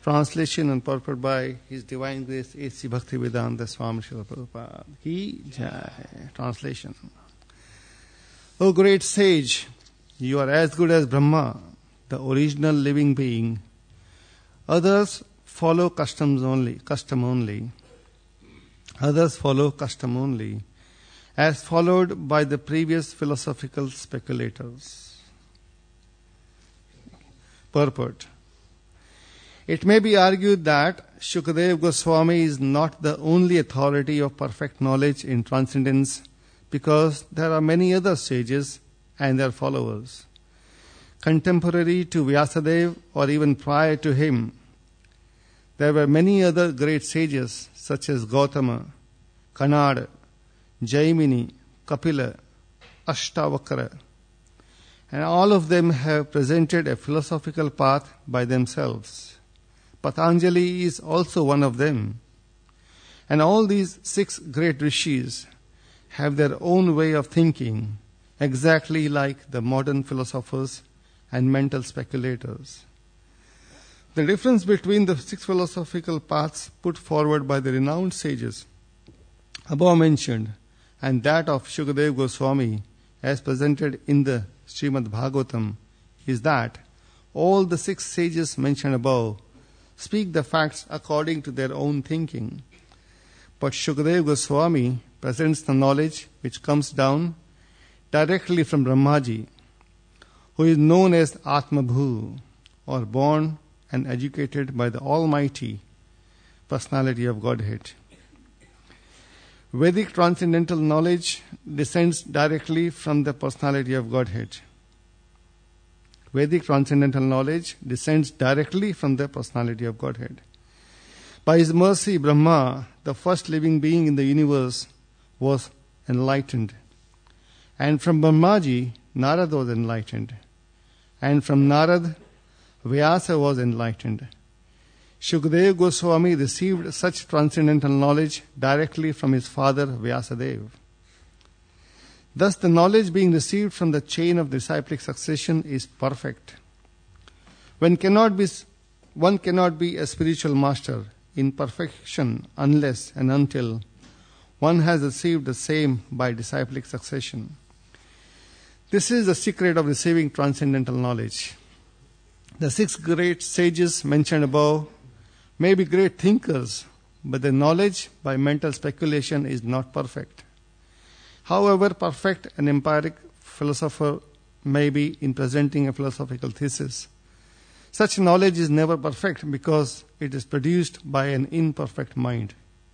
Translation and purport by His Divine Grace A.C. Bhaktivedanta Swami Srila Prabhupada. Ki Jai. Translation. O great sage, you are as good as Brahma, the original living being. Others follow custom only. Others follow custom only, as followed by the previous philosophical speculators. Purport. It may be argued that Shukadeva Goswami is not the only authority of perfect knowledge in transcendence, because there are many other sages and their followers. Contemporary to Vyasadeva or even prior to him, there were many other great sages such as Gautama, Kanada, Jaimini, Kapila, Ashtavakra, and all of them have presented a philosophical path by themselves. Patanjali is also one of them. And all these 6 great rishis have their own way of thinking, exactly like the modern philosophers and mental speculators. The difference between the 6 philosophical paths put forward by the renowned sages above mentioned and that of Shukadeva Goswami as presented in the Srimad Bhagavatam is that all the 6 sages mentioned above speak the facts according to their own thinking. But Shukadeva Goswami presents the knowledge which comes down directly from Brahmaji, who is known as Atmabhu, or born and educated by the Almighty Personality of Godhead. Vedic transcendental knowledge descends directly from the Personality of Godhead. Vedic transcendental knowledge descends directly from the Personality of Godhead. By His mercy, Brahma, the first living being in the universe, was enlightened. And from Brahmaji, Narad was enlightened. And from Narad, Vyasa was enlightened. Shukadeva Goswami received such transcendental knowledge directly from his father Vyasadeva. Thus, the knowledge being received from the chain of disciplic succession is perfect. One cannot be a spiritual master in perfection unless and until one has received the same by disciplic succession. This is the secret of receiving transcendental knowledge. The 6 great sages mentioned above may be great thinkers, but their knowledge by mental speculation is not perfect. However perfect an empiric philosopher may be in presenting a philosophical thesis, such knowledge is never perfect because it is produced by an imperfect mind.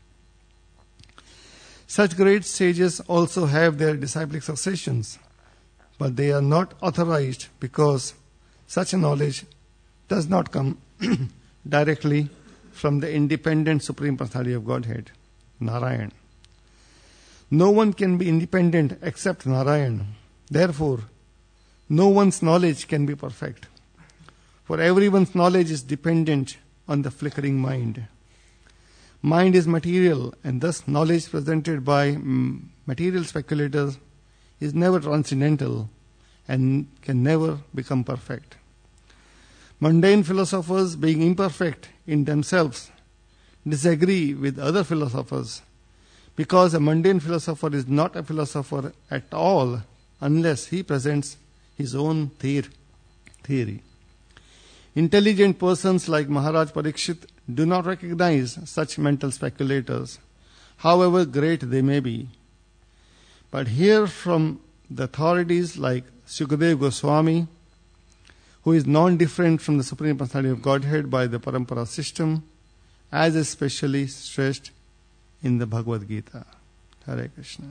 Such great sages also have their disciplic successions, but they are not authorized because such knowledge does not come directly from the independent Supreme Personality of Godhead, Narayan. No one can be independent except Narayan. Therefore, no one's knowledge can be perfect. For everyone's knowledge is dependent on the flickering mind. Mind is material, and thus knowledge presented by material speculators is never transcendental and can never become perfect. Mundane philosophers, being imperfect in themselves, disagree with other philosophers because a mundane philosopher is not a philosopher at all unless he presents his own theory. Intelligent persons like Maharaj Parikshit do not recognize such mental speculators, however great they may be, but hear from the authorities like Shukadeva Goswami, who is non-different from the Supreme Personality of Godhead by the Parampara system, as especially stressed in the Bhagavad Gita. Hare Krishna.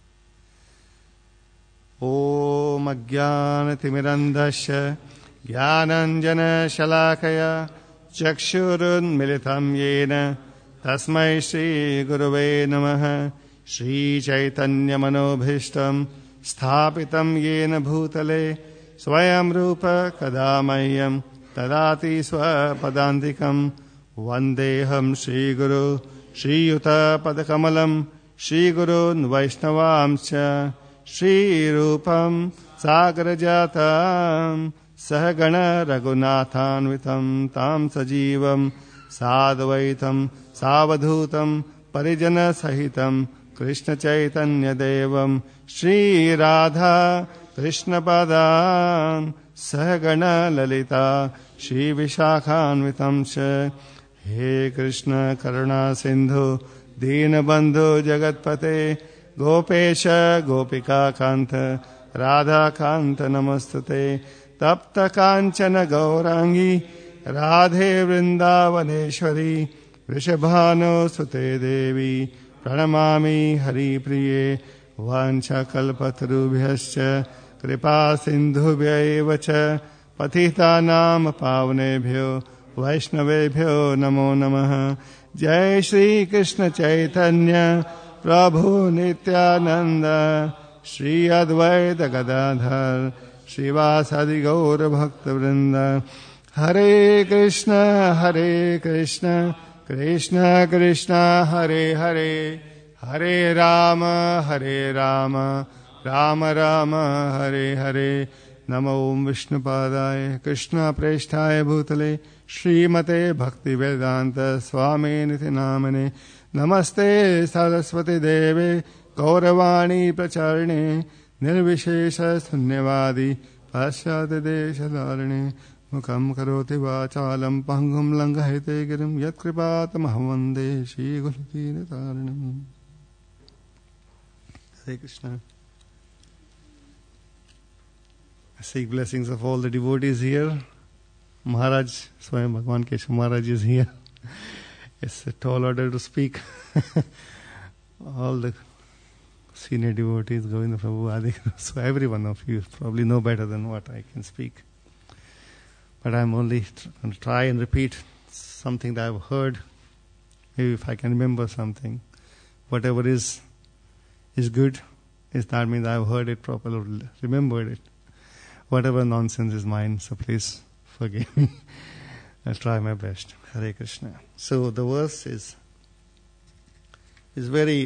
Om Ajnana Timirandasya Jnananjana Shalakaya Chakshurun Militam Yena Tasmai Shri Gurave Namaha Shri Chaitanya Manobhishtam Sthapitam Yena Bhutale Swayam Rupa Kadamayyam Tadati Swapadantikam Vandeham Shri Guru Shri Yuta Padakamalam Shri Gurun Vaishnavamsya Shri Rupam Sagrajatam Sahagana Raghunathanvitam Tam Sajivam Sadvaitam Savadhutam Parijana Sahitam Krishna Chaitanya Devam Shri Radha Krishna Padan Sahagana Lalita Shri Vishakhanvitam Cha He Krishna Karuna Sindhu Deenabandhu Jagatpate Gopesha Gopika Kanta Radha Kanta Namastute Tapta Kanchana Gaurangi Radhe Vrindavaneshwari Vrishabhano Sute Devi Pranamami Hari Priye Vancha Kalpatarubhyascha Kripa Sindhubhya Cha Patitanam Pavnebhyo Vaishnavebhyo Namo Namaha Jai Shri Krishna Chaitanya Prabhu Nityananda Shri Advaita Gadadhar Srivasadi Gaura Bhakta Vrinda Hare Krishna Krishna Krishna Hare Hare Hare Rama Rama Rama Hare Hare Namo Om Vishnupadaya Krishna Presthaya Bhutale Srimate Bhakti Vedanta Swami Niti Namane Namaste Saraswati Deve Gauravani Pracharine Nirvishesha Sunyavadi Pasyate Deshadarine Mukam Karoti Vachalam Pangam Langahite Girim Yat Kripatam Vande Shri Gulukini Taranam. Hare Krishna. I seek blessings of all the devotees here. Maharaj, Swayam Bhagwan Keshav Maharaj is here. It's a tall order to speak. All the senior devotees, Govinda Prabhu, Adi, so every one of you probably know better than what I can speak. But I'm only going to try and repeat something that I've heard. Maybe if I can remember something. Whatever is good, that means I've heard it properly, remembered it. Whatever nonsense is mine, so please forgive me. I'll try my best. Hare Krishna. So the verse is very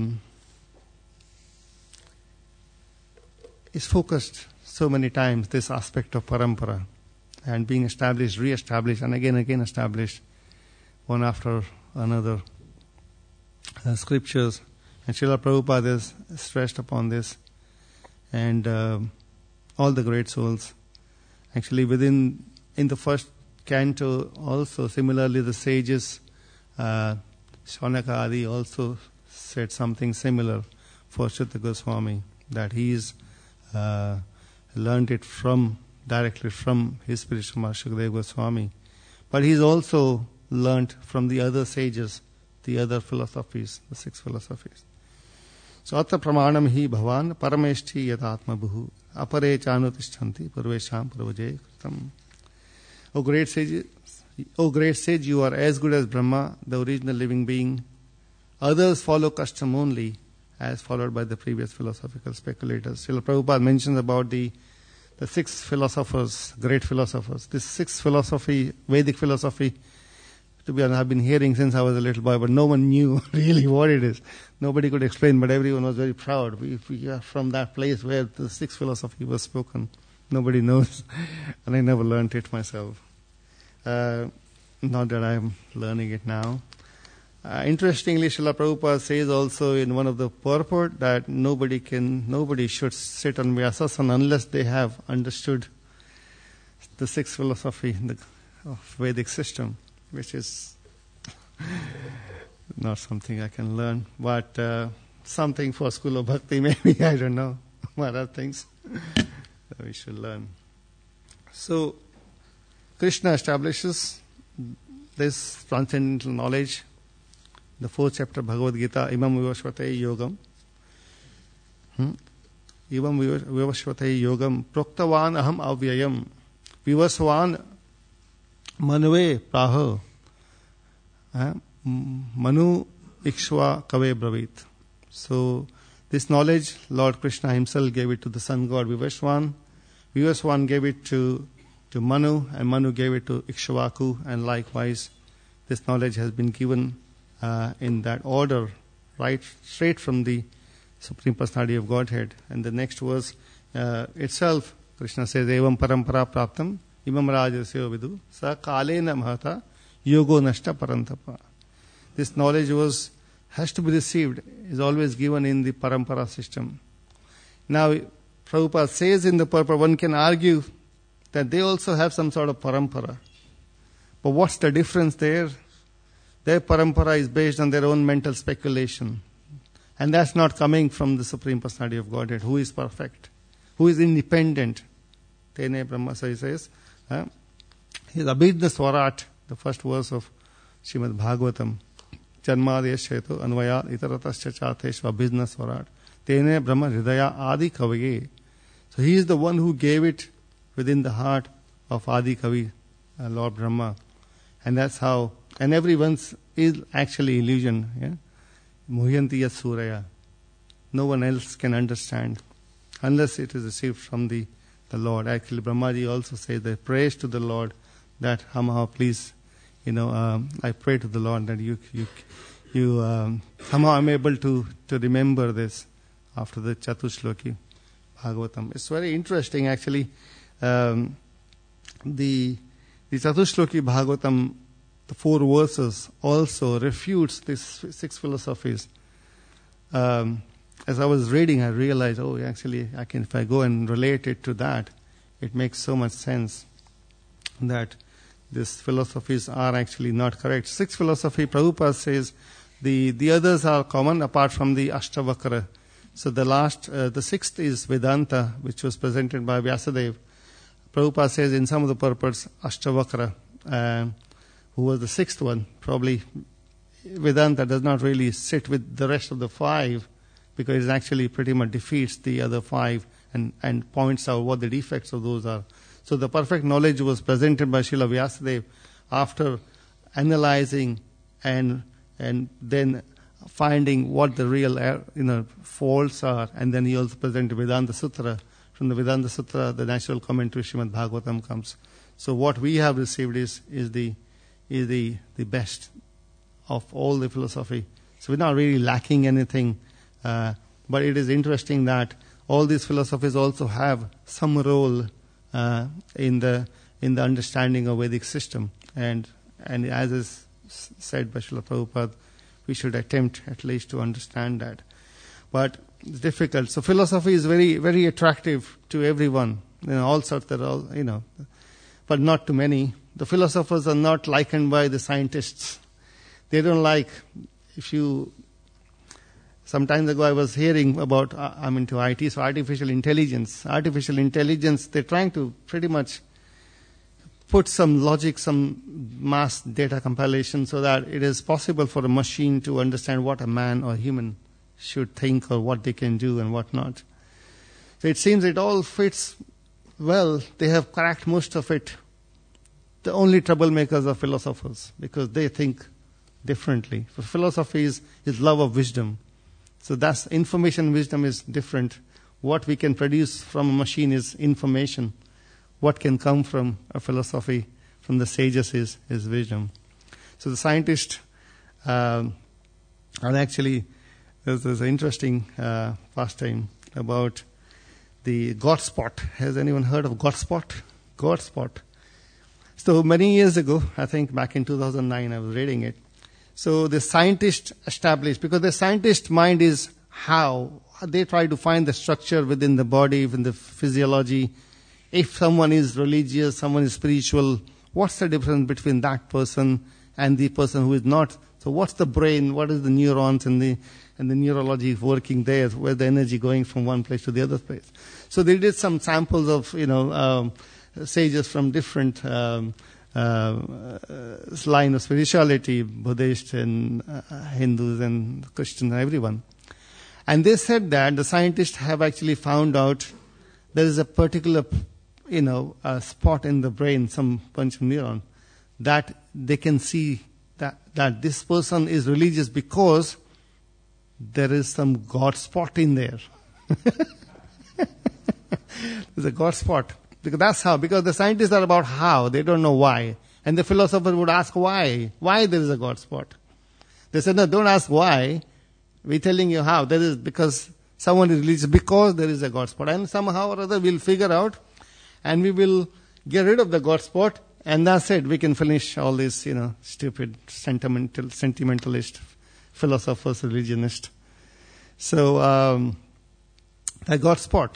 is focused so many times, this aspect of parampara, and being established, re-established, and again established, one after another. Scriptures, and Srila Prabhupada is stressed upon this, and all the great souls. Actually, in the first canto also, similarly the sages, Shaunaka Adi also said something similar for Achyuta Goswami, that he's learned it directly from his spiritual master Shukadeva Goswami. But he's also learnt from the other sages, the other philosophies, the 6 philosophies. So atta pramanam hi bhavan parameshti yatatma bhuhu apare chanutishtanti parvesham parvaje kritam. O great sage, you are as good as Brahma, the original living being. Others follow custom only, as followed by the previous philosophical speculators. Srila Prabhupada mentions about the 6 philosophers, great philosophers. This 6 philosophy, Vedic philosophy, to be honest, I've been hearing since I was a little boy, but no one knew really what it is. Nobody could explain, but everyone was very proud. We are from that place where the 6 philosophy was spoken. Nobody knows, and I never learned it myself. Not that I'm learning it now. Interestingly, Srila Prabhupada says also in one of the purport that nobody should sit on Vyasasana unless they have understood the 6 philosophy of Vedic system, which is not something I can learn, but something for School of Bhakti maybe, I don't know, what are things that we should learn. So, Krishna establishes this transcendental knowledge. The 4th chapter Bhagavad Gita, Imam Vivasvate Yogam. Imam Vivasvate Yogam Proktavan Aham Avyayam Vivasvan Manve Praha Manu Ikshva Kave Bravit. So, this knowledge, Lord Krishna himself gave it to the sun god Vivasvan. Vivasvan gave it to Manu, and Manu gave it to Ikshvaku, and likewise this knowledge has been given in that order, right straight from the Supreme Personality of Godhead. And the next verse itself, Krishna says, Evam parampara praptam imam rajasyo vidu sa kalena mahata yogo nashta parantapa. This knowledge has to be received, is always given in the parampara system. Now, Prabhupada says in the purport, one can argue that they also have some sort of parampara. But what's the difference there? Their parampara is based on their own mental speculation. And that's not coming from the Supreme Personality of Godhead, who is perfect, who is independent. Tene Brahma, so he says, he's Abhidna Swarat, the first verse of Srimad Bhagavatam. Janmadeshetu anvaya itaratascha chateshva Abhidna Swarat. Tene Brahma Hridaya Adi Kaviye. So he is the one who gave it within the heart of Adi Kavi, Lord Brahma. And that's how, and everyone's is actually illusion. Yeah? Muhyanti yat suraya. No one else can understand unless it is received from the Lord. Actually, Brahmaji also says that praise to the Lord that somehow please, I pray to the Lord that you somehow I'm able to remember this after the Chatushloki Bhagavatam. It's very interesting actually. The Chatushloki Bhagavatam, the 4 verses, also refutes these 6 philosophies. As I was reading, I realized, actually, if I go and relate it to that, it makes so much sense that these philosophies are actually not correct. 6 philosophy, Prabhupada says, the others are common apart from the Ashtavakra. So the 6th is Vedanta, which was presented by Vyasadeva. Prabhupada says in some of the purports, Ashtavakra, who was the 6th one, probably Vedanta does not really sit with the rest of the 5 because it actually pretty much defeats the other 5 and points out what the defects of those are. So the perfect knowledge was presented by Srila Vyasadeva after analyzing and then finding what the real faults are, and then he also presented Vedanta Sutra. From the Vedanta Sutra, the natural commentary Srimad Bhagavatam comes. So what we have received is the best of all the philosophy. So we're not really lacking anything, but it is interesting that all these philosophies also have some role in the understanding of Vedic system, and as is said by Srila Prabhupada, we should attempt at least to understand that. But it's difficult. So philosophy is very, very attractive to everyone. All sorts that all, but not to many. The philosophers are not likened by the scientists. They don't like, some time ago I was hearing about, I'm into IT, so artificial intelligence. Artificial intelligence, they're trying to pretty much put some logic, some mass data compilation so that it is possible for a machine to understand what a man or human should think or what they can do and what not. So it seems it all fits well. They have cracked most of it. The only troublemakers are philosophers because they think differently. For philosophy is love of wisdom. So that's information wisdom is different. What we can produce from a machine is information. What can come from a philosophy, from the sages is wisdom. So the scientists are actually, there's an interesting pastime about the God spot. Has anyone heard of God spot? God spot. So many years ago, I think back in 2009, I was reading it. So the scientists established, because the scientist mind is how they try to find the structure within the body, within the physiology. If someone is religious, someone is spiritual, what's the difference between that person and the person who is not? So what's the brain? What is the neurons and the neurology working there? Where's the energy going from one place to the other place? So they did some samples of sages from different line of spirituality, Buddhists and Hindus and Christians and everyone. And they said that the scientists have actually found out there is a particular a spot in the brain, some bunch of neuron, that they can see that this person is religious because there is some God spot in there. There's a God spot. Because the scientists are about how, they don't know why. And the philosophers would ask why there is a God spot. They said, no, don't ask why. We're telling you how. There is, because someone is religious because there is a God spot. And somehow or other we'll figure out. and we will get rid of the God spot, and that's it. We can finish all these, stupid, sentimentalist philosophers, religionists. So, the God spot.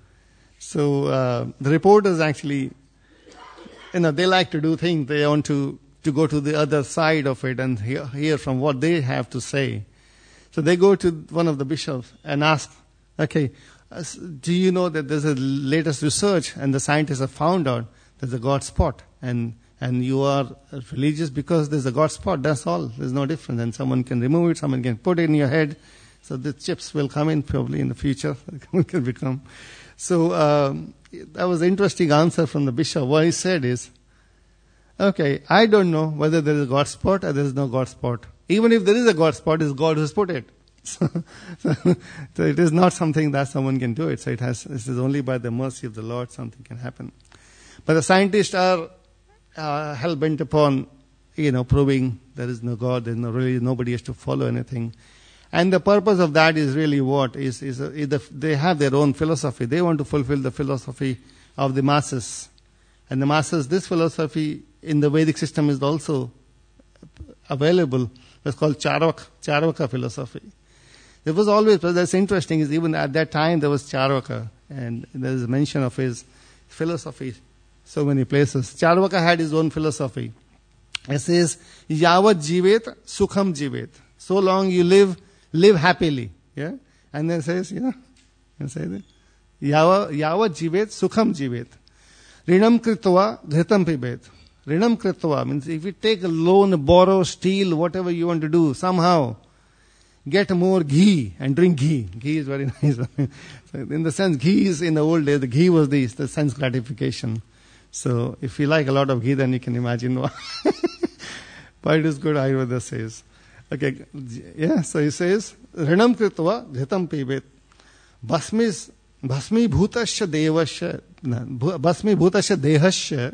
So, the reporters actually, they like to do things. They want to go to the other side of it and hear from what they have to say. So they go to one of the bishops and ask, okay, do you know that there's a latest research and the scientists have found out there's a God spot, and you are religious because there's a God spot, that's all. There's no difference. And someone can remove it, someone can put it in your head. So the chips will come in probably in the future. Can become. So that was an interesting answer from the bishop. What he said is, okay, I don't know whether there is a God spot or there is no God spot. Even if there is a God spot, it's God who's put it. So it is not something that someone can do it. So this is only by the mercy of the Lord something can happen. But the scientists are hell-bent upon, proving there is no God, there's no religion, nobody has to follow anything. And the purpose of that is really what? Is they have their own philosophy. They want to fulfill the philosophy of the masses. And the masses, this philosophy in the Vedic system is also available. It's called Charvaka philosophy. There was always, but that's interesting, is even at that time there was Charvaka, and there is a mention of his philosophy so many places. Charvaka had his own philosophy. It says, Yavat jivet, sukham jivet. So long you live happily. Yeah? And then it says, you say that. Yavat jivet, sukham jivet. Rinam kritva, dhritam pibet. Rinam kritva means if you take a loan, borrow, steal, whatever you want to do, somehow get more ghee and drink ghee. Ghee is very nice. So in the sense, ghee is in the old days, the ghee was the sense gratification. So if you like a lot of ghee, then you can imagine why. But it is good, Ayurveda says. Okay, yeah, so he says, Rinam kritva ghitam pibet. Bhasmi bhutasya devasya, bhasmi bhutasya dehasya,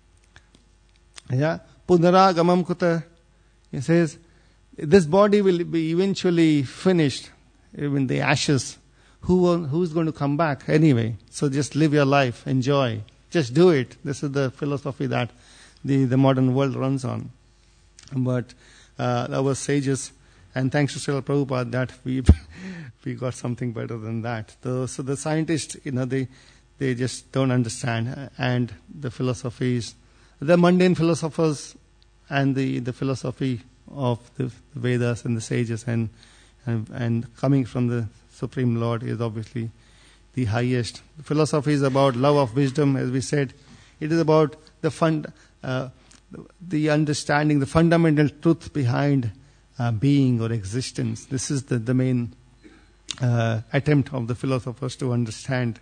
yeah, punaragamam kuta. He says, this body will be eventually finished, even the ashes. Who's going to come back anyway? So just live your life, enjoy. Just do it. This is the philosophy that the modern world runs on. But our sages, and thanks to Srila Prabhupada, that we got something better than that. So the scientists, they just don't understand, and the philosophies, the mundane philosophers, and the philosophy of the Vedas and the sages, and coming from the Supreme Lord is obviously the highest. The philosophy is about love of wisdom, as we said. It is about the understanding, the fundamental truth behind being or existence. This is the main attempt of the philosophers to understand.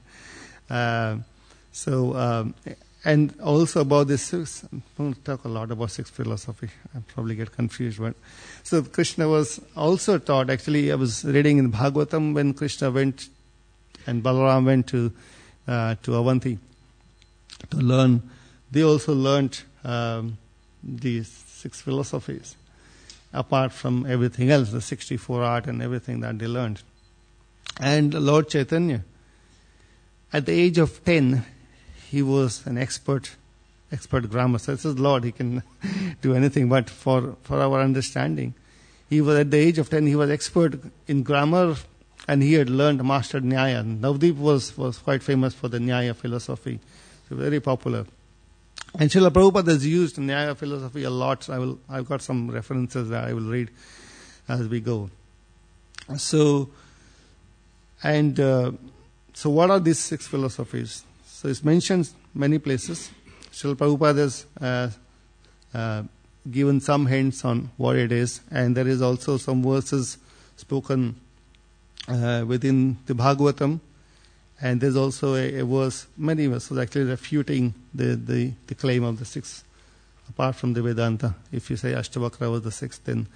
And also about this six, I won't talk a lot about sixth philosophy. I'll probably get confused. But so Krishna was also taught, actually I was reading in Bhagavatam when Krishna went and Balaram went to Avanti to learn. They also learned these six philosophies, apart from everything else, the 64 art and everything that they learned. And Lord Chaitanya, at the age of 10, he was an expert grammar. So this is Lord, he can do anything. But for our understanding, he was at the age of 10, he was expert in grammar, and he had mastered Nyaya. Navdeep was quite famous for the Nyaya philosophy. So very popular. And Srila Prabhupada has used Nyaya philosophy a lot. So I've got some references that I will read as we go. So what are these six philosophies? So it's mentioned many places. Srila Prabhupada has given some hints on what it is, and there is also some verses spoken within the Bhagavatam, and there's also a verse, many verses actually refuting the claim of the six, apart from the Vedanta. If you say Ashtavakra was the sixth, then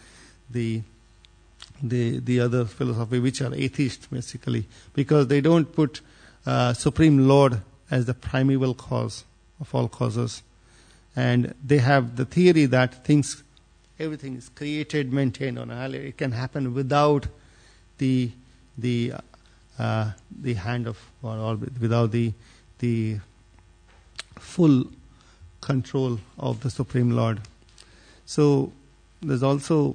the other philosophy, which are atheist basically, because they don't put Supreme Lord as the primeval cause of all causes. And they have the theory that everything is created, maintained on a it can happen without the hand of, or without the full control of the Supreme Lord. So there's also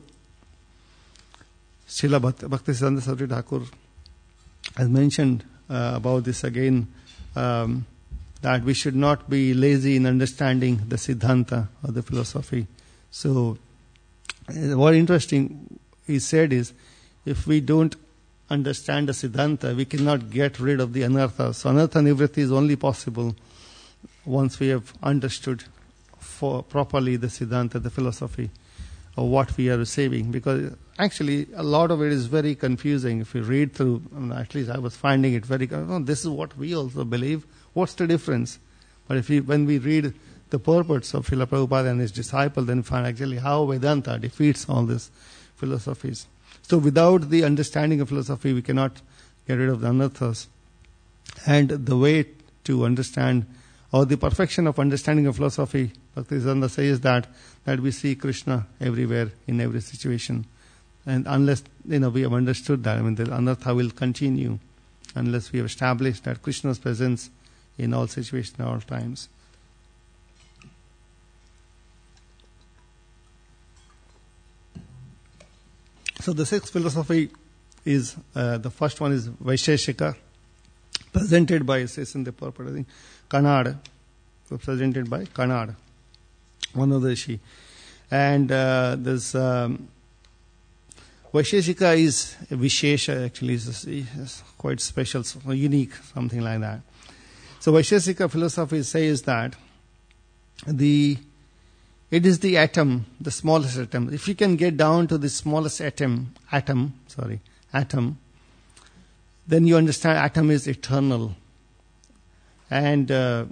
Srila Bhaktisiddhanta Saraswati Thakur has mentioned about this again, that we should not be lazy in understanding the Siddhanta or the philosophy. So what interesting he said is, if we don't understand the Siddhanta, we cannot get rid of the anarthas. So anartha nivritti is only possible once we have understood properly the Siddhanta, the philosophy of what we are receiving. Because actually a lot of it is very confusing. If you read through, at least I was finding it very, this is what we also believe. What's the difference? But when we read the purports of Srila Prabhupada and his disciple, then find actually how Vedanta defeats all these philosophies. So without the understanding of philosophy, we cannot get rid of the anarthas. And the way to understand, or the perfection of understanding of philosophy, Bhaktisiddhanta says that we see Krishna everywhere, in every situation. And unless we have understood that, the anartha will continue unless we have established that Krishna's presence in all situations, at all times. So the sixth philosophy is, the first one is Vaisheshika, presented by, it says in the purport, I think, Kanad, presented by Kanad, one of the Rishi. And this Vaisheshika is Vishesha, actually, is quite special, unique, something like that. So Vaisheshika philosophy says that it is the atom, the smallest atom. If you can get down to the smallest atom, then you understand atom is eternal. And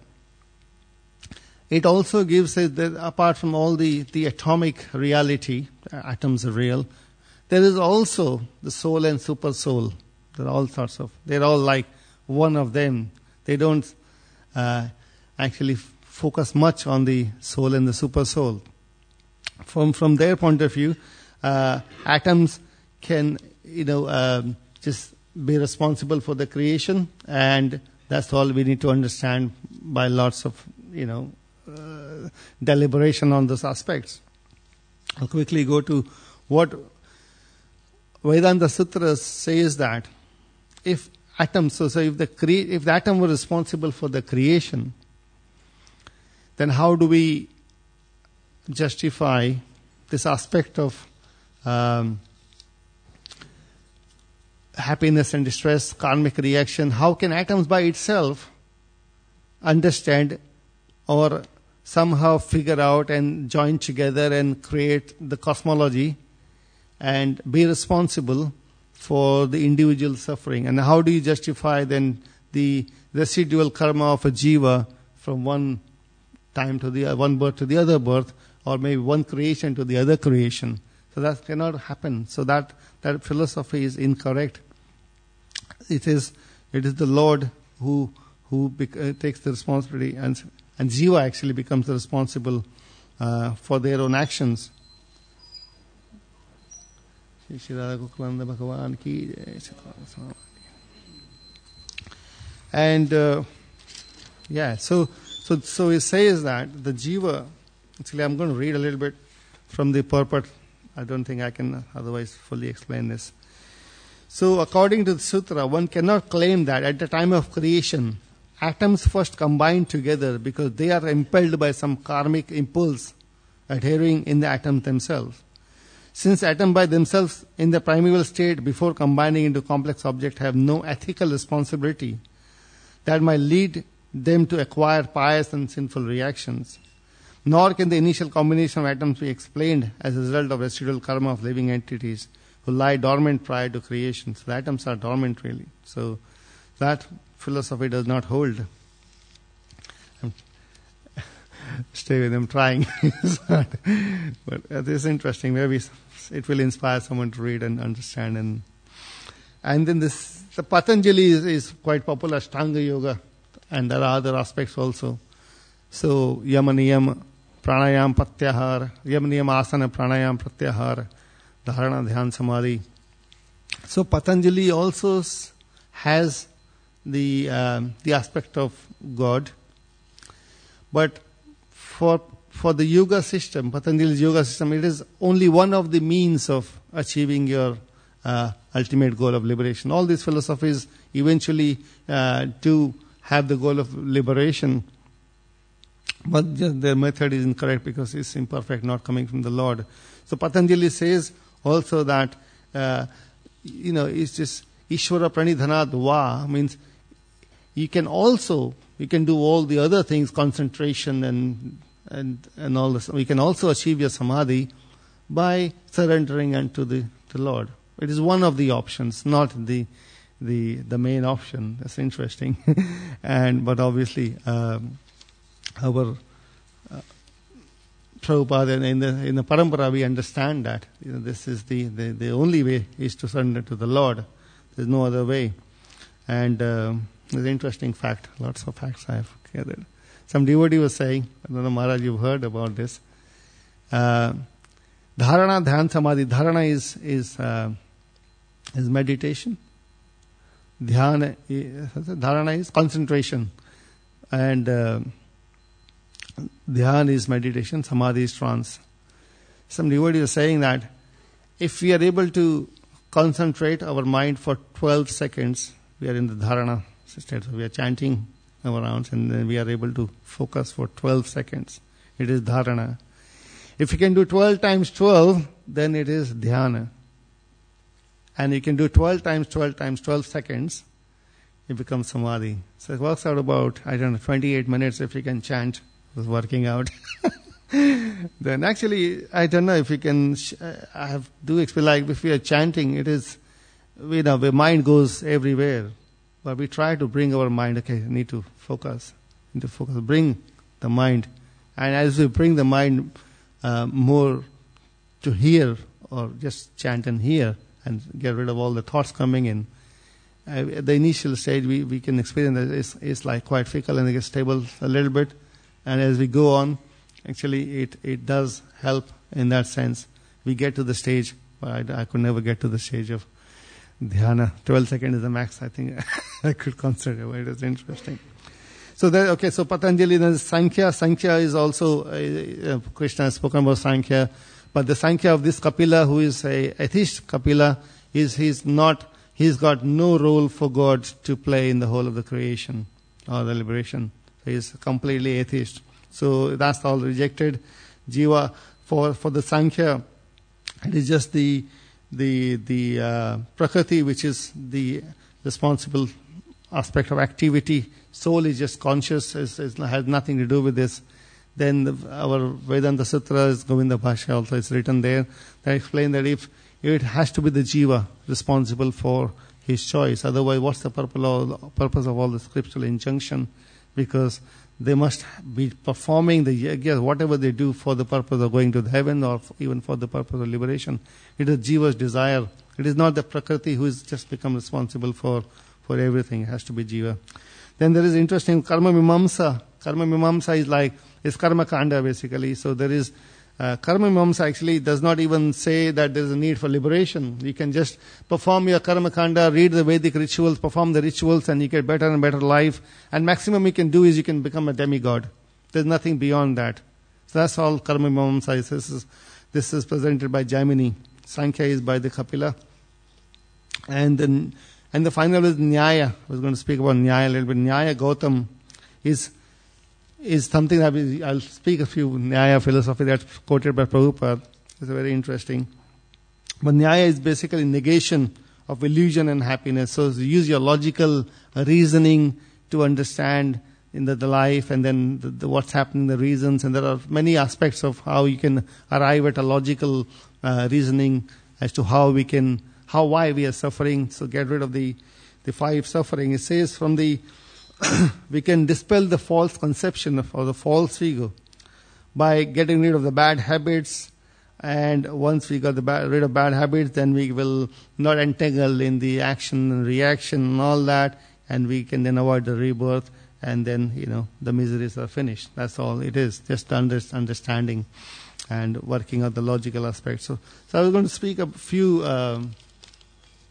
it also gives us that apart from all the atomic reality, atoms are real, there is also the soul and super soul. They're all like one of them. They don't actually focus much on the soul and the super soul. From their point of view, atoms can just be responsible for the creation, and that's all we need to understand by lots of deliberation on those aspects. I'll quickly go to what Vedanta Sutras says, that if atoms, so if the atom were responsible for the creation, then how do we justify this aspect of happiness and distress, karmic reaction? How can atoms by itself understand or somehow figure out and join together and create the cosmology and be responsible for the individual suffering? And how do you justify then the residual karma of a jiva from one time to the one birth to the other birth, or maybe one creation to the other creation? So that cannot happen. So that philosophy is incorrect. It is the Lord who takes the responsibility, and jiva actually becomes responsible for their own actions. And so it says that the jiva, actually I'm going to read a little bit from the purport. I don't think I can otherwise fully explain this. So according to the sutra, one cannot claim that at the time of creation, atoms first combine together because they are impelled by some karmic impulse adhering in the atom themselves. Since atoms by themselves in the primeval state before combining into complex object have no ethical responsibility that might lead them to acquire pious and sinful reactions, nor can the initial combination of atoms be explained as a result of residual karma of living entities who lie dormant prior to creation. So the atoms are dormant really. So that philosophy does not hold. Stay with them trying. But it is interesting. Maybe it will inspire someone to read and understand. And then the Patanjali is quite popular, Ashtanga Yoga, and there are other aspects also. So Yama Niyam Pranayam Pratyahar, Yama Niyam Asana Pranayam Pratyahar, Dharana Dhyan Samadhi. So Patanjali also has the aspect of God, But for the yoga system, Patanjali's yoga system, it is only one of the means of achieving your ultimate goal of liberation. All these philosophies eventually do have the goal of liberation, but just their method is incorrect because it's imperfect, not coming from the Lord. So Patanjali says also that, it's just Ishvara Pranidhanat Va, means you can do all the other things, concentration and all this. You can also achieve your samadhi by surrendering unto the Lord. It is one of the options, not the main option. That's interesting. But obviously, our Prabhupada in the Parampara, we understand that this is the only way is to surrender to the Lord. There's no other way. And there's an interesting fact. Lots of facts I have gathered. Some devotee was saying, I don't know, Maharaj, you've heard about this. Dharana, Dhyan, Samadhi. Dharana is meditation. Dharana is concentration. And Dhyan is meditation. Samadhi is trance. Some devotee was saying that if we are able to concentrate our mind for 12 seconds, we are in the Dharana state. So we are chanting our rounds and then we are able to focus for 12 seconds. It is Dharana. If you can do 12 times 12, then it is Dhyana. And you can do 12 times 12 times 12 seconds, it becomes Samadhi. So it works out about, 28 minutes if you can chant. It was working out. Then actually, I don't know if you can, do explain, like if we are chanting, it is, the mind goes everywhere. But we try to bring our mind, need to focus, bring the mind. And as we bring the mind more to hear, or just chant and hear, and get rid of all the thoughts coming in. At the initial stage, we can experience that it's like quite fickle and it gets stable a little bit. And as we go on, actually it does help in that sense. We get to the stage, but I could never get to the stage of dhyana. 12 seconds is the max, I think I could consider. It is interesting. So so Patanjali, then Sankhya. Sankhya is also, Krishna has spoken about Sankhya. But the Sankhya of this Kapila, who is a atheist Kapila, he's got no role for God to play in the whole of the creation or the liberation. He is completely atheist. So that's all rejected. Jiva, for the Sankhya, it is just the Prakriti, which is the responsible aspect of activity. Soul is just conscious, has nothing to do with this. Then our Vedanta Sutras, Govinda Bhashya also is written there. They explain that if it has to be the jiva responsible for his choice, otherwise what's the purpose of all the scriptural injunction? Because they must be performing the yajna, whatever they do, for the purpose of going to the heaven or even for the purpose of liberation. It is jiva's desire. It is not the Prakriti who is just become responsible for everything. It has to be jiva. Then there is interesting Karma Mimamsa. Karma Mimamsa is Karma Kanda basically. So there is Karma Mimamsa actually does not even say that there is a need for liberation. You can just perform your Karma Kanda, read the Vedic rituals, perform the rituals, and you get better and better life. And maximum you can do is you can become a demigod. There's nothing beyond that. So that's all Karma Mimamsa is. This is presented by Jaimini. Sankhya is by the Kapila. And the final is Nyaya. I was going to speak about Nyaya a little bit. Nyaya Gautam is something that I'll speak a few Nyaya philosophy that's quoted by Prabhupada. It's very interesting. But Nyaya is basically negation of illusion and happiness. So you use your logical reasoning to understand in the life and then what's happening, the reasons. And there are many aspects of how you can arrive at a logical reasoning as to why we are suffering. So get rid of the five suffering. It says we can dispel the false conception or the false ego by getting rid of the bad habits. And once we got rid of bad habits, then we will not entangle in the action and reaction and all that. And we can then avoid the rebirth. And then, the miseries are finished. That's all it is. Just understanding and working out the logical aspects. So I was going to speak a few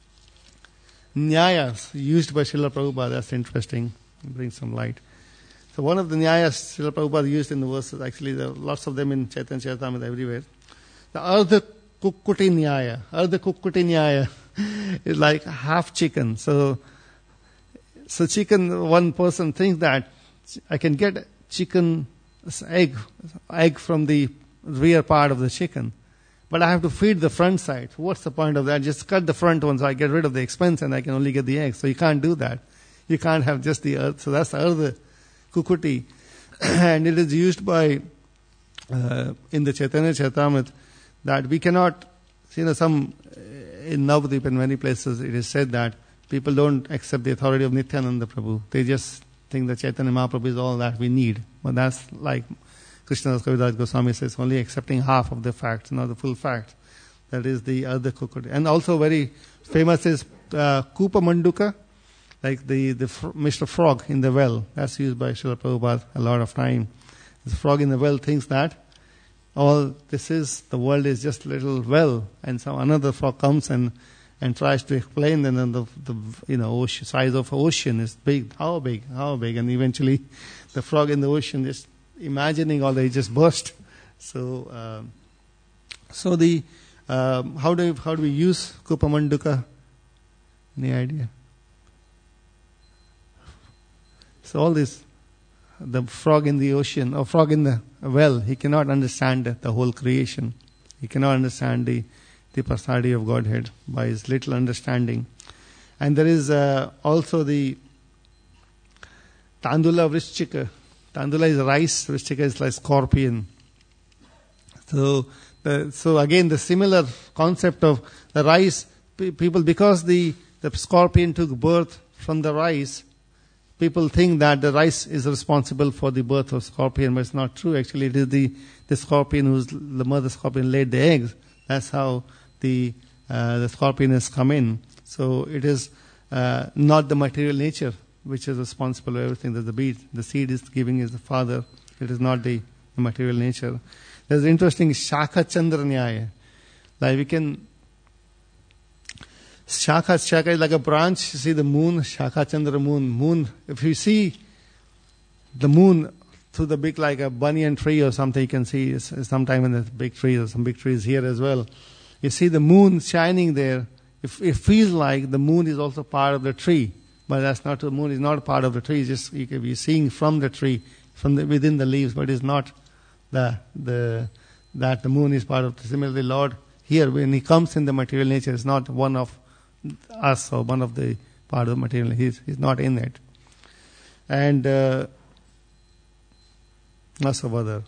nyayas used by Srila Prabhupada. That's interesting. Bring some light. So one of the Nyayas Srila Prabhupada used in the verses, actually there are lots of them in Chaitanya Charitamrita everywhere. The Ardha Kukkuti Nyaya. Ardha Kukkuti Nyaya is like half chicken. So chicken, one person thinks that I can get chicken egg from the rear part of the chicken, but I have to feed the front side. What's the point of that? Just cut the front one so I get rid of the expense and I can only get the egg. So you can't do that. You can't have just the earth. So that's the Ardha Kukkuti. And it is used by, in the Chaitanya Charitamrita, that we cannot, in Navadvip and many places it is said that people don't accept the authority of Nityananda Prabhu. They just think that Chaitanya Mahaprabhu is all that we need. But that's like Krishnadas Kaviraj Goswami says, only accepting half of the facts, not the full fact. That is the Ardha Kukkuti. And also very famous is Kupa Manduka, like the Mr. Frog in the well. That's used by Srila Prabhupada a lot of time. The frog in the well thinks that the world is just a little well, and some another frog comes and tries to explain, and then the ocean, size of ocean is big. How big? And eventually the frog in the ocean is imagining all that, he just burst. So the how do we use Kupamanduka? Any idea? So all this, the frog in the ocean or frog in the well, he cannot understand the whole creation. He cannot understand the Prasadi of Godhead by his little understanding. And there is also the Tandula Vrishchika. Tandula is rice, Vrishchika is like scorpion. So again the similar concept of the rice, people, because the scorpion took birth from the rice, people think that the rice is responsible for the birth of scorpion, but it's not true. Actually, it is the scorpion the mother scorpion laid the eggs. That's how the scorpion has come in. So it is not the material nature which is responsible for everything that the seed is giving is the father. It is not the material nature. There's an interesting Shakha Chandra Nyaya. Like we can, Shakha is like a branch. You see the moon, Shakha Chandra moon. If you see the moon through the big, like a banyan tree or something, you can see sometime in the big trees, or some big trees here as well. You see the moon shining there. It feels like the moon is also part of the tree, but that's not. The moon is not a part of the tree. It's just you can be seeing from the tree, within the leaves, but it's not that the moon is part of. Similarly, Lord here when He comes in the material nature, is not one of us or one of the part of the material. He's not in it. And Nasavadar.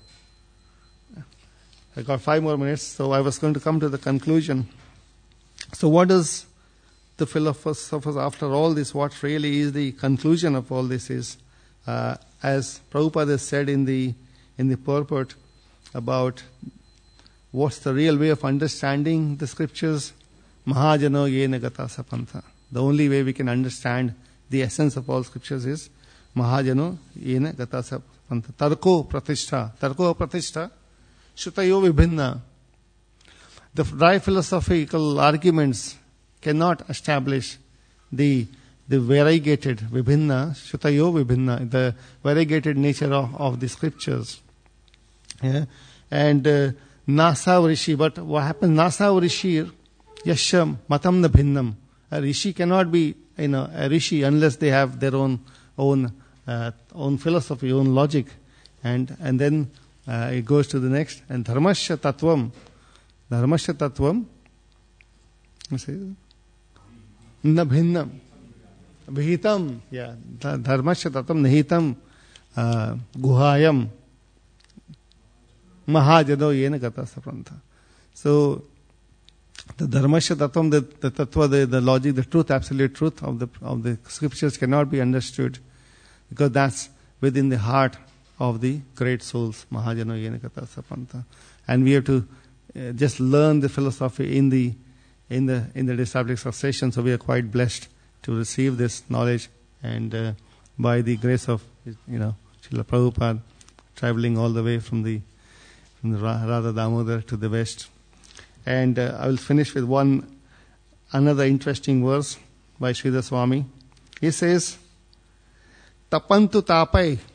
I got 5 more minutes, so I was going to come to the conclusion. So what does the philosophers, after all this, what really is the conclusion of all this is, as Prabhupada has said in the purport about what's the real way of understanding the scriptures, Mahajano yena gata sapantha. The only way we can understand the essence of all scriptures is Mahajano yena gata sapantha. Tarko pratishtha, Shutayo vibhinna. The dry philosophical arguments cannot establish the variegated vibhinna, Shutayo vibhinna, the variegated nature of the scriptures. Yeah? And Nasa Rishi, but what happens, Nasa Rishi, Yasham Matam na Bhinnam. A Rishi cannot be a Rishi unless they have their own philosophy, own logic. And then it goes to the next. And Dharmasya Tattvam, na Bhinnam. Vihitam, yeah. Dharmasya Tattvam Nihitam Guhayam Mahajano yena gata sapantha. So the Dharmasya Tattvam, the Tattva, the logic, the truth, absolute truth of the scriptures cannot be understood, because that's within the heart of the great souls. Mahajano yena gata sapantha. And we have to just learn the philosophy in the disciplic succession. So we are quite blessed to receive this knowledge, and by the grace of Srila Prabhupada, traveling all the way from the Radha Damodar to the west. And I will finish with another interesting verse by Sridhar Swami. He says, Tapantu tapai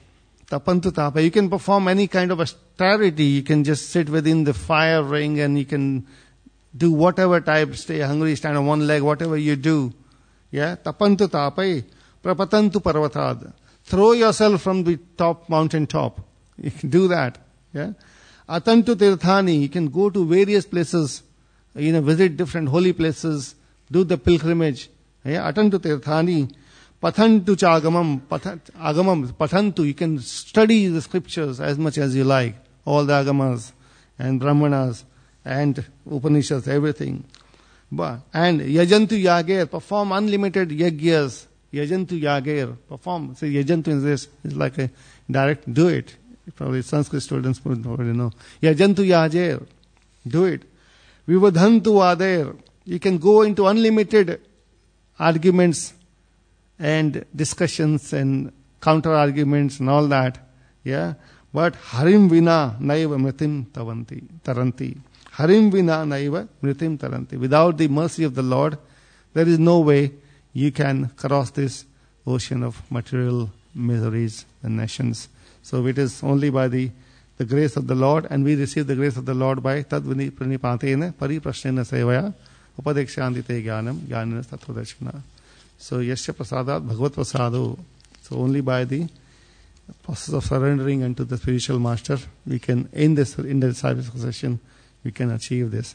Tapantu tapa. You can perform any kind of austerity. You can just sit within the fire ring and you can do whatever type, stay hungry, stand on one leg, whatever you do. Yeah, tapantu tapai, prapatantu parvatad. Throw yourself from the mountain top. You can do that. Yeah. Atantu tirthani, you can go to various places, visit different holy places, do the pilgrimage. Yeah, atantu tirthani, pathantu chagamam, agamam, pathantu, you can study the scriptures as much as you like, all the agamas and brahmanas and Upanishads, everything. And yajantu yager, perform unlimited yagyas. Yajantu yager, perform. So yajantu is like a direct, do it. Probably Sanskrit students would already know. Yajantu yager, do it. Vivadhantu ader, you can go into unlimited arguments and discussions and counter arguments and all that. Yeah. But harim vina naiva mritim taranti. Harim vina naiva mritim taranti. Without the mercy of the Lord, there is no way you can cross this ocean of material miseries and nations. So it is only by the grace of the Lord, and we receive the grace of the Lord by tad pranipatena pariprashnena sevaya upadekshantite jnanam jnanena tattvadarshana. So yasya prasadat bhagavat prasado. So only by the process of surrendering unto the spiritual master, we can, in the disciple succession, we can achieve this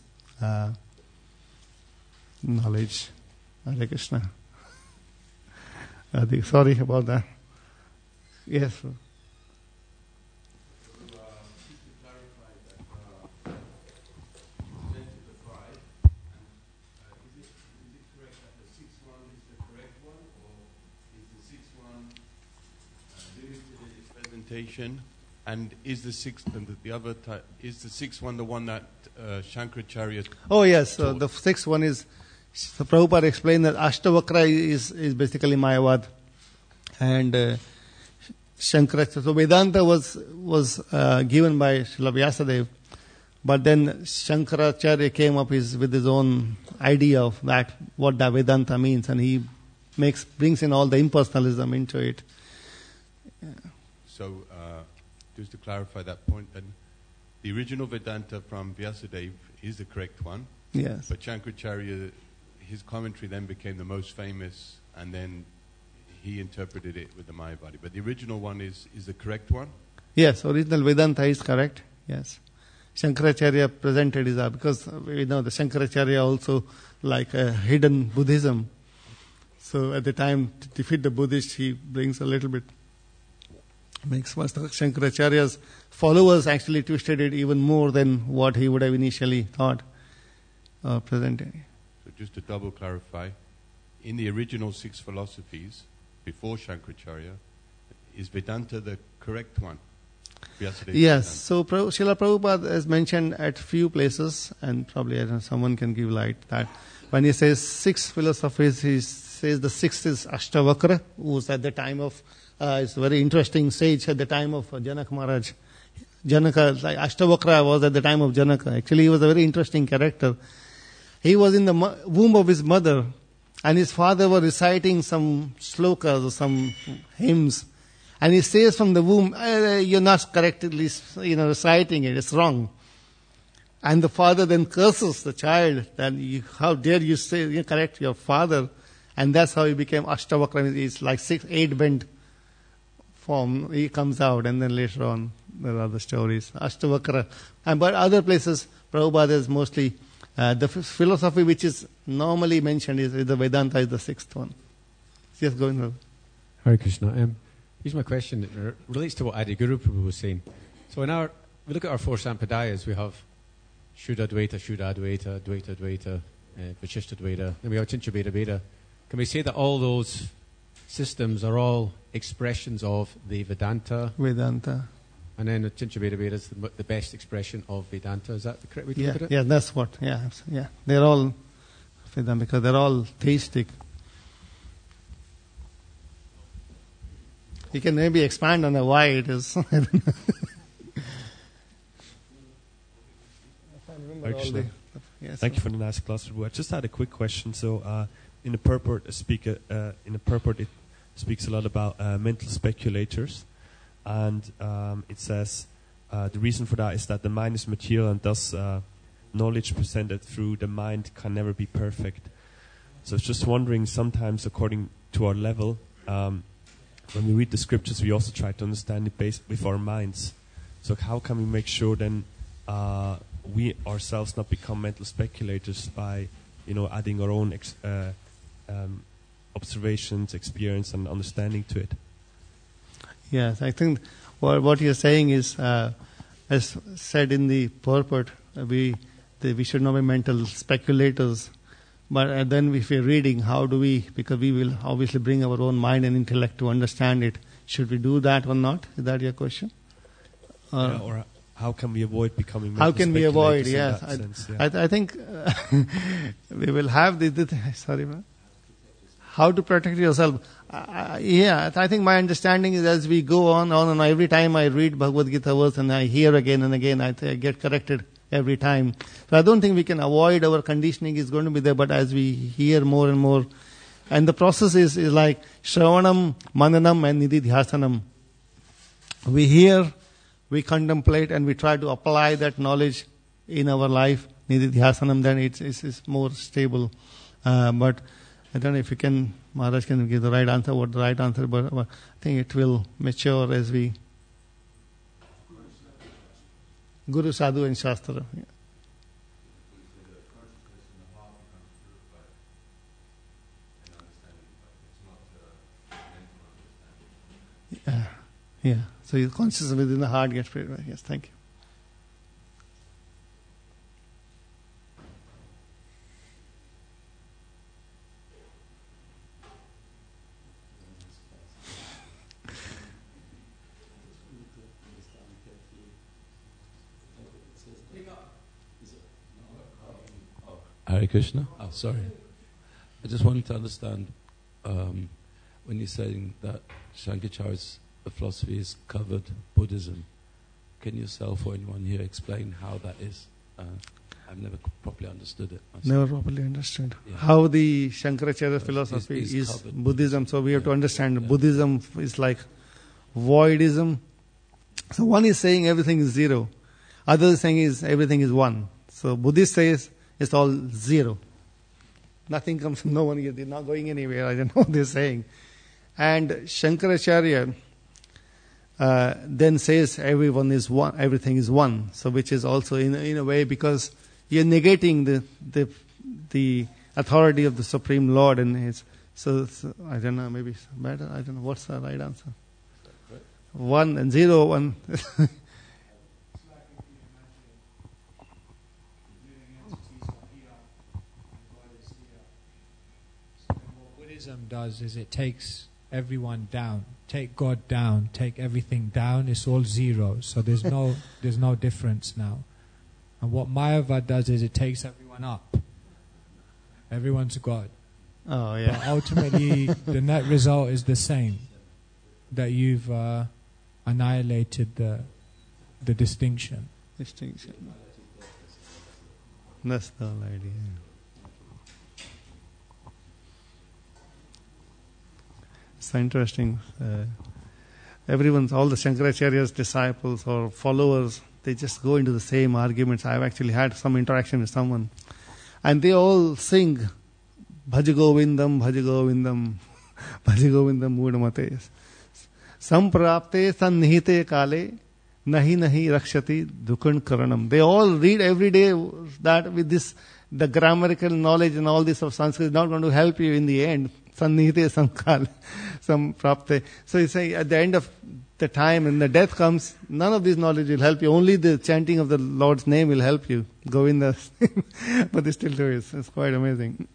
knowledge. Hare Krishna. Sorry about that. Yes. Sir. And is the sixth and the other is the sixth one the one that Shankaracharya? Oh yes, the sixth one is. So Prabhupada explained that Ashtavakra is basically Mayavad, and Shankaracharya. So Vedanta was given by Srila Vyasadeva, but then Shankaracharya came up with his own idea of that, what the Vedanta means, and he brings in all the impersonalism into it. Yeah. So, just to clarify that point, then, the original Vedanta from Vyasadeva is the correct one. Yes. But Shankaracharya, his commentary then became the most famous, and then he interpreted it with the Mayavadi. But the original one is the correct one? Yes, original Vedanta is correct. Yes. Shankaracharya presented his, because we know the Shankaracharya also like a hidden Buddhism. So at the time, to defeat the Buddhists, he brings a little bit. Makes Shankaracharya's followers actually twisted it even more than what he would have initially thought presented. So just to double clarify, in the original six philosophies before Shankaracharya, is Vedanta the correct one? Yes. Vedanta. So Srila Prabhupada has mentioned at few places, and probably I don't know, someone can give light, that when he says six philosophies, he says the sixth is Ashtavakra, who was at the time of it's a very interesting sage at the time of Janaka Maharaj. Janaka, like Ashtavakra was at the time of Janaka. Actually, he was a very interesting character. He was in the womb of his mother, and his father was reciting some slokas or some hymns. And he says from the womb, you're not correctly reciting it, it's wrong. And the father then curses the child, that how dare you correct your father. And that's how he became Ashtavakra. It's like 8 bent form. He comes out, and then later on there are other stories. Ashtavakra. But other places, Prabhupada is mostly the philosophy which is normally mentioned is the Vedanta is the sixth one. Yes, go on. Hare Krishna. Here's my question that relates to what Adi Guru Prabhu was saying. So we look at our 4 Sampradayas, we have Shuddha Dvaita, Shuddha Advaita, Dvaita Dvaita, Vashishta Dvaita, then we have Chincha Veda Veda. Can we say that all those systems are all expressions of the Vedanta? Vedanta. And then the Chincha Veda Veda is the best expression of Vedanta. Is that the correct way to look at it? Yeah, that's what. Yeah. They're all Vedanta because they're all theistic. You can maybe expand on why it is. Thank you for the nice class. I just had a quick question. So, in the purport, it speaks a lot about mental speculators. and it says the reason for that is that the mind is material, and thus knowledge presented through the mind can never be perfect. So I was just wondering, sometimes according to our level, when we read the scriptures, we also try to understand it based with our minds. So how can we make sure then we ourselves not become mental speculators by, adding our own observations, experience, and understanding to it? Yes, I think what you're saying is, as said in the purport, we should not be mental speculators. But then if we're reading, how do we, because we will obviously bring our own mind and intellect to understand it. Should we do that or not? Is that your question? Or how can we avoid becoming mental speculators? How can we avoid, yes. I think we will have sorry, man. How to protect yourself. I think my understanding is as we go on, and every time I read Bhagavad Gita verse and I hear again and again, I get corrected every time. So I don't think we can avoid, our conditioning is going to be there, but as we hear more and more, and the process is like Shravanam, Mananam and Nididhyasanam. We hear, we contemplate, and we try to apply that knowledge in our life. Nididhyasanam, then it's more stable. But I don't know if Maharaj can give the right answer, what the right answer, but I think it will mature as we Guru, Sadhu and Shastra. Yeah. So your consciousness within the heart gets purified. Yes, thank you. Hare Krishna. Oh, sorry. I just wanted to understand when you're saying that Shankaracharya's philosophy is covered Buddhism. Can yourself or anyone here explain how that is? I've never properly understood it myself. Never properly understood. Yeah. How the Shankaracharya philosophy is Buddhism. So we have to understand Buddhism is like voidism. So one is saying everything is zero. Other is saying everything is one. So Buddhist says it's all zero. Nothing comes from no one. They're not going anywhere. I don't know what they're saying. And Shankaracharya then says everyone is one, everything is one. So which is also in a way, because you're negating the authority of the Supreme Lord, and so I don't know, maybe it's better. I don't know what's the right answer. One and zero, one. Does is it takes everyone down, take God down, take everything down. It's all zero, so there's no difference now. And what Mayavad does is it takes everyone up. Everyone's God. Oh yeah. But ultimately, the net result is the same. That you've annihilated the distinction. That's the whole idea. It's interesting. All the Shankaracharya's disciples or followers, they just go into the same arguments. I've actually had some interaction with someone, and they all sing Bhaja Govindam, Bhaja Govindam, Bhaja Govindam Mudamate. Samprapte sannihite kale nahi nahi rakshati dukhan karanam. They all read every day that with this, the grammatical knowledge and all this of Sanskrit is not going to help you in the end. Sannihite samkal, samprapte. So you say at the end of the time and the death comes, none of this knowledge will help you. Only the chanting of the Lord's name will help you. Govinda. But they still do it. It's quite amazing.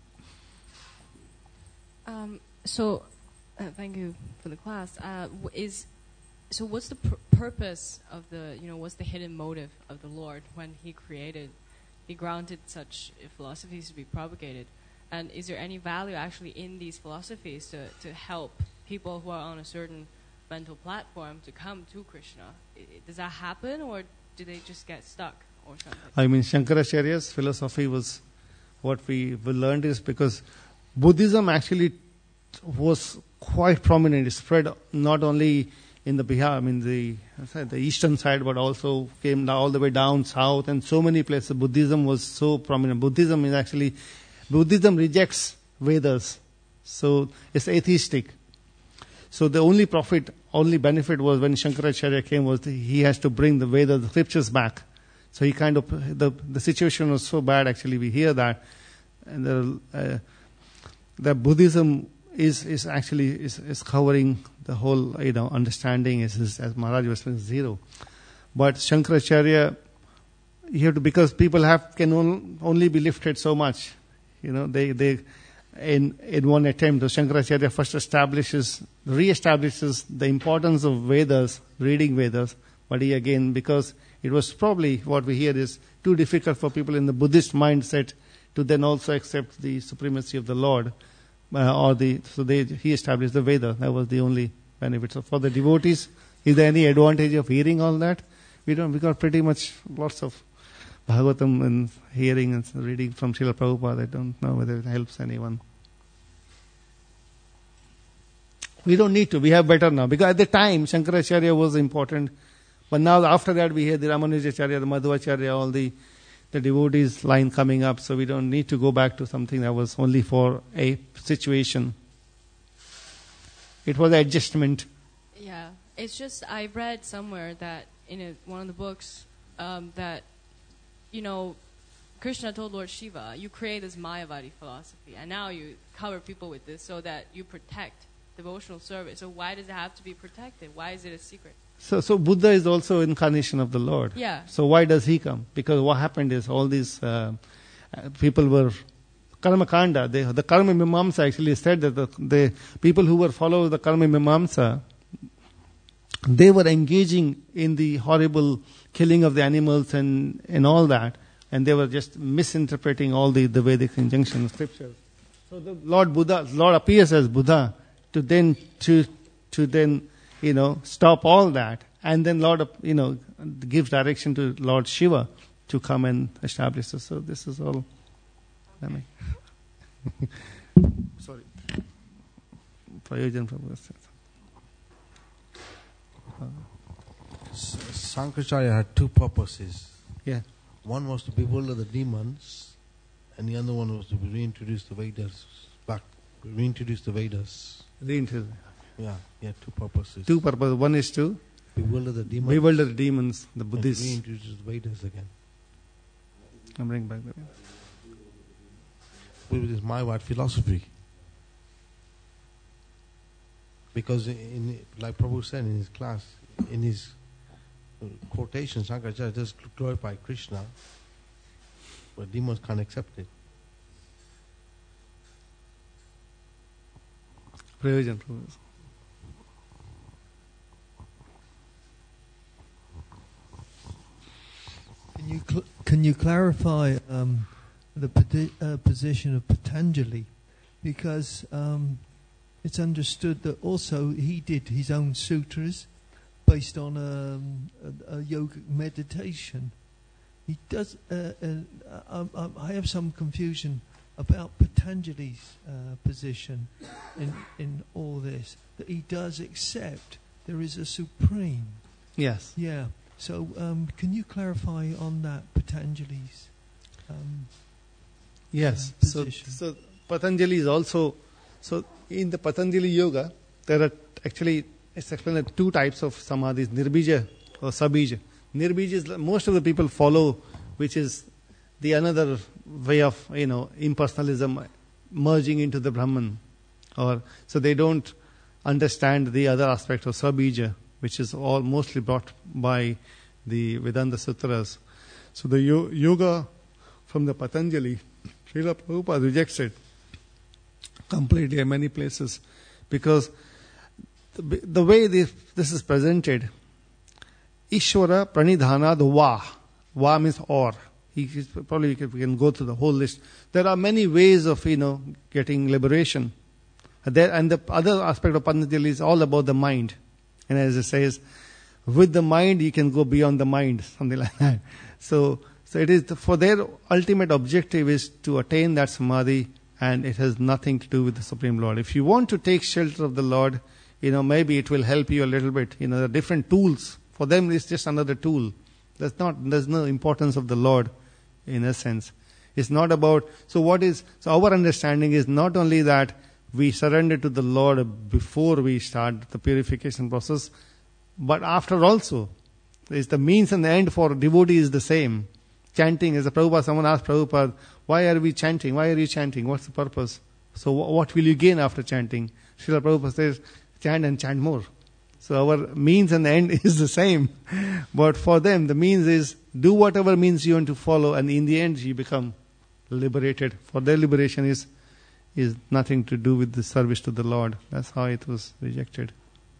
Thank you for the class. So what's the purpose of what's the hidden motive of the Lord when He granted such philosophies to be propagated? And is there any value actually in these philosophies to help people who are on a certain mental platform to come to Krishna? Does that happen, or do they just get stuck or something? I mean, Shankaracharya's philosophy was, what we learned is, because Buddhism actually was quite prominent. It spread not only in the Bihar, I mean the eastern side, but also came all the way down south, and so many places Buddhism was so prominent. Buddhism rejects Vedas, so it's atheistic. So the only benefit was when Shankaracharya came was he has to bring the Vedas, the scriptures back. So he kind of, the situation was so bad, actually we hear that, and the Buddhism is actually covering the whole, understanding is, as Maharaj was saying, zero. But Shankaracharya, because people can only be lifted so much. They in one attempt, the Shankaracharya first re-establishes the importance of Vedas, reading Vedas, but he again, because it was probably, what we hear is too difficult for people in the Buddhist mindset to then also accept the supremacy of the Lord, he established the Veda. That was the only benefit. So for the devotees, is there any advantage of hearing all that? We got pretty much lots of Bhagavatam and hearing and reading from Srila Prabhupada. I don't know whether it helps anyone. We don't need to. We have better now. Because at the time, Shankaracharya was important. But now, after that, we hear the Ramanujacharya, the Madhvacharya, all the devotees line coming up. So we don't need to go back to something that was only for a situation. It was an adjustment. Yeah. It's just, I read somewhere that in one of the books that, Krishna told Lord Shiva, you create this Mayavadi philosophy, and now you cover people with this so that you protect devotional service. So why does it have to be protected? Why is it a secret? So Buddha is also incarnation of the Lord. Yeah. So why does he come? Because what happened is all these people were Karma Kanda. The Karma Mimamsa actually said that the people who were following the Karma Mimamsa, they were engaging in the horrible killing of the animals and all that, and they were just misinterpreting all the Vedic injunctions, scriptures. So the Lord appears as Buddha to then stop all that, and then Lord gives direction to Lord Shiva to come and establish this. So this is all. Sorry. Prayojan Prabhu. Sankaracharya had two purposes. Yeah. One was to bewilder the demons, and the other one was to reintroduce the Vedas back. Reintroduce the Vedas. Yeah, two purposes. Two purposes. One is to bewilder the demons. Bewilder the demons, the Buddhists. And reintroduce the Vedas again. And bring back the with this Mayavad philosophy. Because like Prabhu said in his class, in his quotation, Shankaracharya just glorify Krishna, but demons can't accept it. Prayojan. Can you clarify the position of Patanjali? Because it's understood that also he did his own sutras based on a yogic meditation. He does. I have some confusion about Patanjali's position in all this. That he does accept there is a supreme. Yes. Yeah. So can you clarify on that Patanjali's? Yes. Position? So Patanjali is also. So in the Patanjali Yoga, there are actually, it's explained that two types of samadhis, nirbija or sabija. Nirbija is most of the people follow, which is the another way of, impersonalism, merging into the Brahman. So they don't understand the other aspect of sabija, which is all mostly brought by the Vedanta Sutras. So the yoga from the Patanjali, Srila Prabhupada rejects it completely in many places, because the way this is presented, Ishvara Pranidhana, the Va means or. Probably we can go through the whole list. There are many ways of getting liberation. And the other aspect of Patanjali is all about the mind. And as it says, with the mind you can go beyond the mind, something like that. So it is for their ultimate objective is to attain that samadhi, and it has nothing to do with the Supreme Lord. If you want to take shelter of the Lord, maybe it will help you a little bit. The different tools. For them, it's just another tool. There's no importance of the Lord, in a sense. It's not about, so our understanding is not only that we surrender to the Lord before we start the purification process, but after also. It's the means and the end for devotee is the same. Chanting, as a Prabhupada, someone asked Prabhupada, why are we chanting? Why are you chanting? What's the purpose? So what will you gain after chanting? Srila Prabhupada says, chant and chant more. So our means and the end is the same. But for them, the means is do whatever means you want to follow, and in the end you become liberated. For their liberation is nothing to do with the service to the Lord. That's how it was rejected.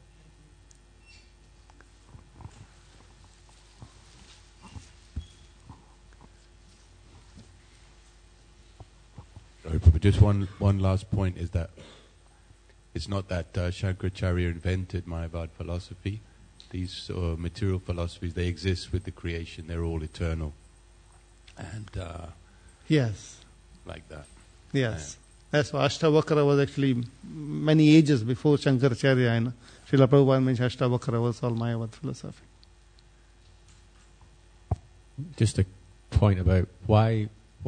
But just one last point is that it's not that Shankaracharya invented Mayavad philosophy. These material philosophies, they exist with the creation. They're all eternal. And yes, like that. Yes. That's why Ashtavakra was actually many ages before Shankaracharya. Srila Prabhupada mentioned Ashtavakra was all Mayavad philosophy. Just a point about why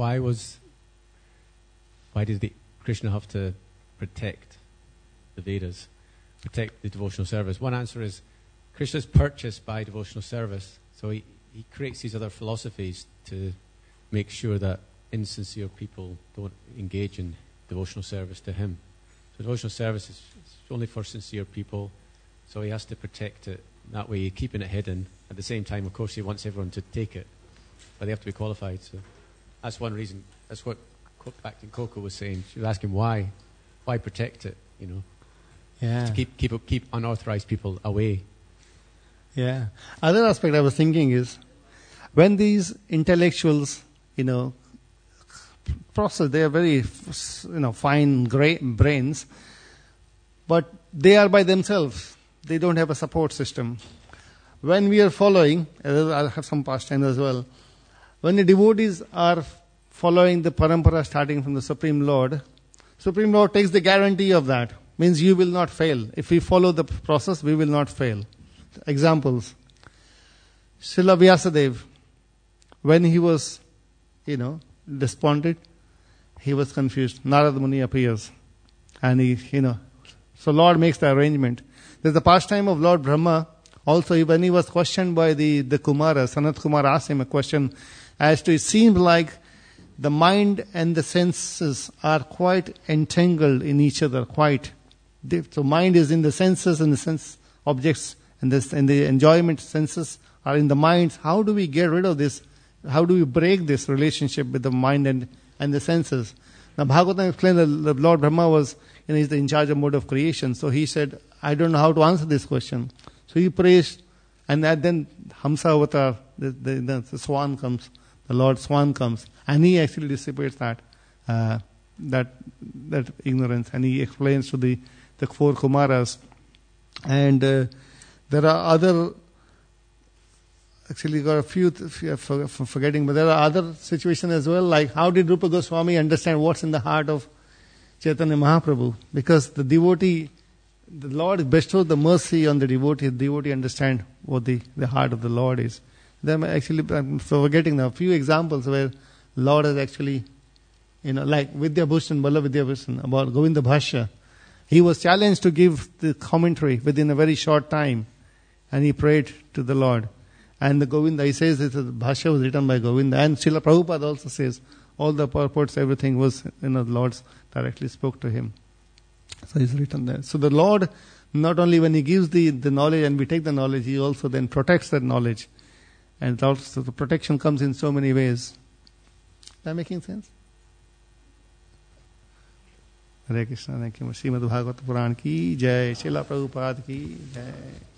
did Krishna have to protect the Vedas, protect the devotional service? One answer is Krishna's purchased by devotional service, so he creates these other philosophies to make sure that insincere people don't engage in devotional service to him. So devotional service is only for sincere people, so he has to protect it. That way, keeping it hidden. At the same time, of course, he wants everyone to take it, but they have to be qualified. So that's one reason. That's what Bhakti Coco was saying. She was asking why protect it, Yeah. to keep unauthorized people away. Yeah. Other aspect I was thinking is when these intellectuals, process, they are very, fine brains, but they are by themselves. They don't have a support system. When we are following, I'll have some pastime as well. When the devotees are following the parampara starting from the Supreme Lord takes the guarantee of that. Means you will not fail. If we follow the process, we will not fail. Examples. Srila Vyasadeva, when he was, despondent, he was confused. Narada Muni appears. And so Lord makes the arrangement. There's the pastime of Lord Brahma. Also, when he was questioned by the Kumara, Sanat Kumar asked him a question as to, it seems like the mind and the senses are quite entangled in each other, quite. So mind is in the senses and the sense objects, and the enjoyment senses are in the mind. How do we get rid of this? How do we break this relationship with the mind and the senses? Now Bhagavatam explained that the Lord Brahma was, he's in charge of mode of creation. So he said, I don't know how to answer this question. So he praised, and then Hamsa Avatar, the swan comes. The Lord Swan comes, and he actually dissipates that ignorance, and he explains to the four Kumaras. And there are other, actually got a few, forgetting, but there are other situations as well, like how did Rupa Goswami understand what's in the heart of Chaitanya Mahaprabhu? Because the devotee, the Lord bestowed the mercy on the devotee understand what the heart of the Lord is. I'm forgetting now a few examples where Lord has actually, like Vidyabhushan, Balla Vidyabhushan, about Govinda Bhashya. He was challenged to give the commentary within a very short time, and he prayed to the Lord. And the Govinda, he says that the Bhashya was written by Govinda. And Srila Prabhupada also says all the purports, everything was, the Lord's directly spoke to him. So it's written there. So the Lord, not only when he gives the knowledge and we take the knowledge, he also then protects that knowledge. And also the protection comes in so many ways. Is that making sense? Hare Krishna, thank you. Srimad Bhagavata Puran ki jai, Srila Prabhupada ki jai.